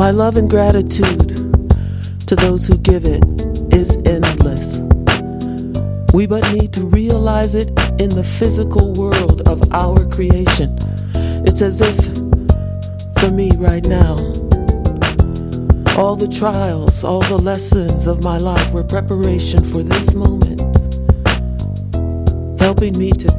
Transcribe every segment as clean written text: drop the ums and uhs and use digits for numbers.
My love and gratitude to those who give it is endless. We but need to realize it in the physical world of our creation. It's as if, for me right now, all the trials, all the lessons of my life were preparation for this moment, helping me to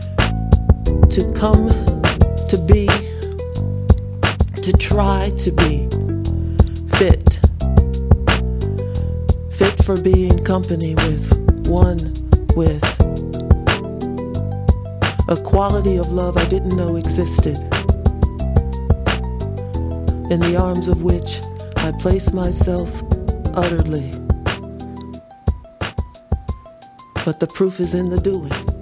come to be, to try to be fit for being company with one with a quality of love I didn't know existed, in the arms of which I place myself utterly. But the proof is in the doing.